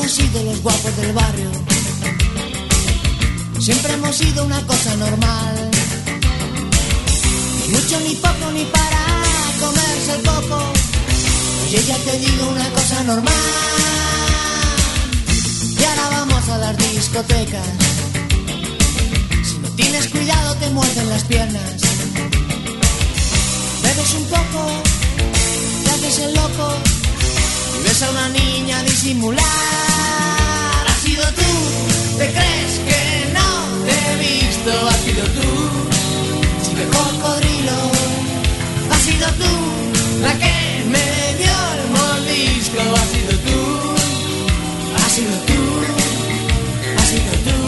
sido los guapos del barrio. Siempre hemos sido una cosa normal. Ni mucho ni poco ni para comerse el coco. Oye, ya te digo una cosa normal. Y ahora vamos a las discotecas. Si no tienes cuidado te muerden las piernas. Bebes un poco, te haces el loco y ves a una niña disimular. Has sido tú, te crees que no te he visto. Has sido tú, chico cocodrilo. Has sido tú, la que me dio el mordisco. Has sido tú, has sido tú, has sido tú.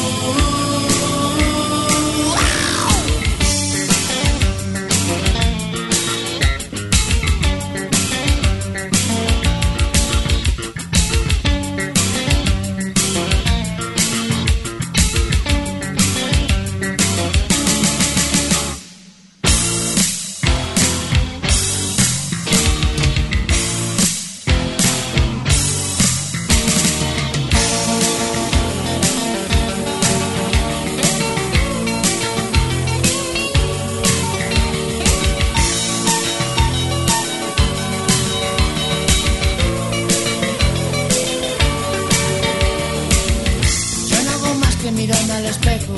Mirarme al espejo,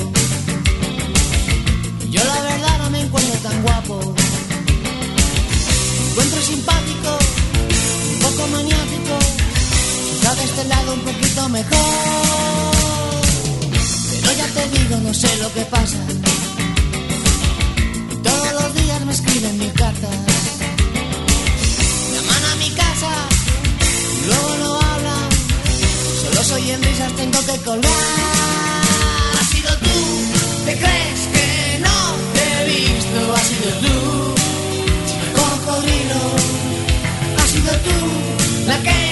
yo la verdad no me encuentro tan guapo. Me encuentro simpático, un poco maniático, quizá de este lado un poquito mejor. Pero ya te digo, no sé lo que pasa. Todos los días me escriben mil cartas, llaman a mi casa y luego no hablan. Solo soy en risas, tengo que colgar. ¿Te crees que no te he visto? Has sido tú, chico cocodrilo. Has sido tú, la que